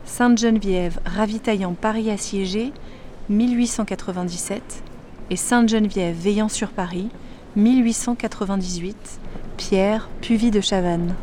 Sainte-Geneviève ravitaillant Paris assiégé, 1897, et Sainte-Geneviève veillant sur Paris, 1898, Pierre Puvis de Chavannes.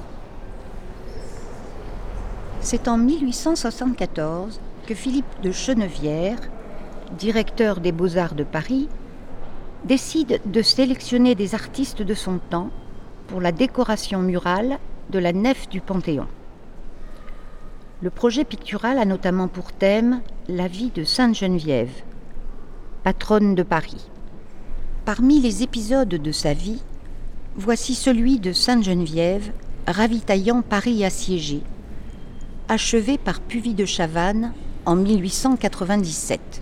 C'est en 1874 que Philippe de Chenevière, directeur des Beaux-Arts de Paris, décide de sélectionner des artistes de son temps pour la décoration murale de la nef du Panthéon. Le projet pictural a notamment pour thème la vie de Sainte-Geneviève, patronne de Paris. Parmi les épisodes de sa vie, voici celui de Sainte-Geneviève ravitaillant Paris assiégé, achevé par Puvis de Chavannes en 1897.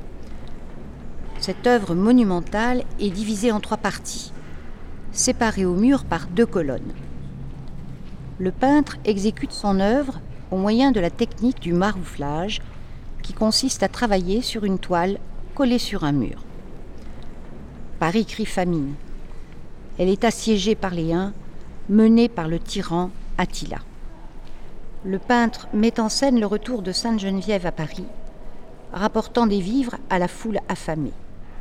Cette œuvre monumentale est divisée en 3 parties, séparées au mur par 2 colonnes. Le peintre exécute son œuvre au moyen de la technique du marouflage, qui consiste à travailler sur une toile collée sur un mur. Paris crie famine. Elle est assiégée par les Huns, menée par le tyran Attila. Le peintre met en scène le retour de Sainte-Geneviève à Paris, rapportant des vivres à la foule affamée.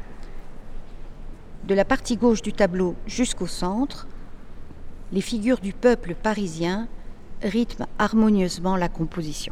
De la partie gauche du tableau jusqu'au centre, les figures du peuple parisien rythment harmonieusement la composition.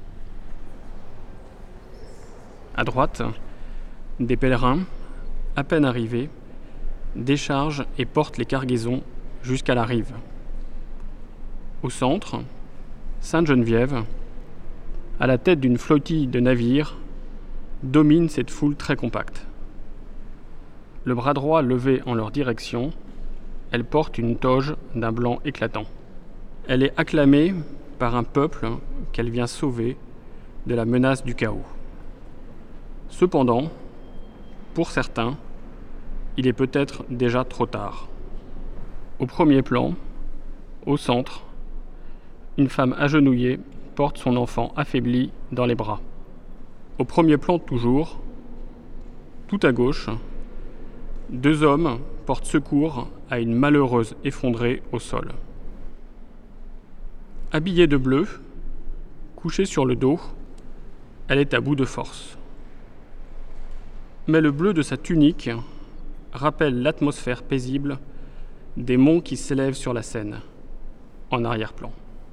À droite, des pèlerins, à peine arrivés, déchargent et portent les cargaisons jusqu'à la rive. Au centre, Sainte-Geneviève, à la tête d'une flottille de navires, domine cette foule très compacte. Le bras droit levé en leur direction, elle porte une toge d'un blanc éclatant. Elle est acclamée par un peuple qu'elle vient sauver de la menace du chaos. Cependant, pour certains, il est peut-être déjà trop tard. Au premier plan, au centre, une femme agenouillée porte son enfant affaibli dans les bras. Au premier plan toujours, tout à gauche, 2 hommes portent secours à une malheureuse effondrée au sol. Habillée de bleu, couchée sur le dos, elle est à bout de force. Mais le bleu de sa tunique rappelle l'atmosphère paisible des monts qui s'élèvent sur la Seine, en arrière-plan.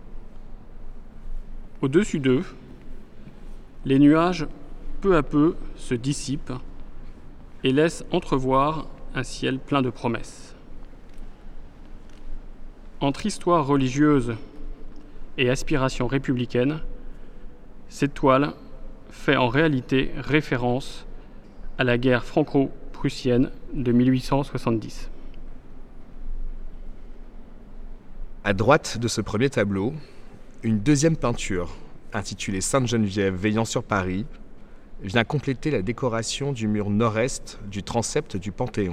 Au-dessus d'eux, les nuages, peu à peu, se dissipent et laissent entrevoir un ciel plein de promesses. Entre histoire religieuse et aspiration républicaine, cette toile fait en réalité référence à la guerre franco-prussienne de 1870. À droite de ce premier tableau, une deuxième peinture, intitulée Sainte-Geneviève veillant sur Paris, vient compléter la décoration du mur nord-est du transept du Panthéon.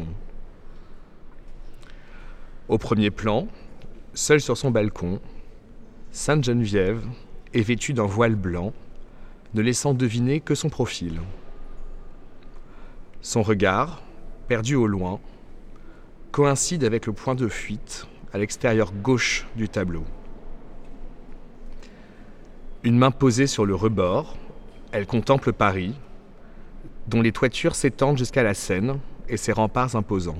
Au premier plan, seule sur son balcon, Sainte-Geneviève est vêtue d'un voile blanc, ne laissant deviner que son profil. Son regard, perdu au loin, coïncide avec le point de fuite à l'extérieur gauche du tableau. Une main posée sur le rebord, elle contemple Paris, dont les toitures s'étendent jusqu'à la Seine et ses remparts imposants.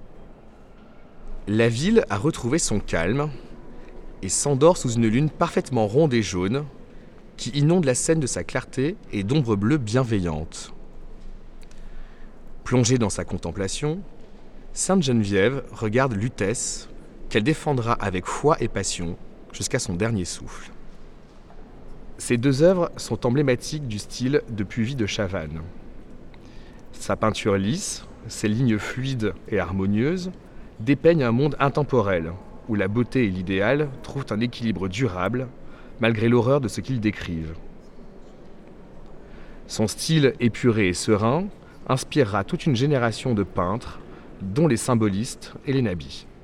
La ville a retrouvé son calme et s'endort sous une lune parfaitement ronde et jaune qui inonde la Seine de sa clarté et d'ombres bleues bienveillantes. Plongée dans sa contemplation, Sainte-Geneviève regarde Lutèce, qu'elle défendra avec foi et passion jusqu'à son dernier souffle. Ces 2 œuvres sont emblématiques du style de Puvis de Chavannes. Sa peinture lisse, ses lignes fluides et harmonieuses, dépeignent un monde intemporel, où la beauté et l'idéal trouvent un équilibre durable, malgré l'horreur de ce qu'ils décrivent. Son style épuré et serein inspirera toute une génération de peintres, dont les symbolistes et les nabis.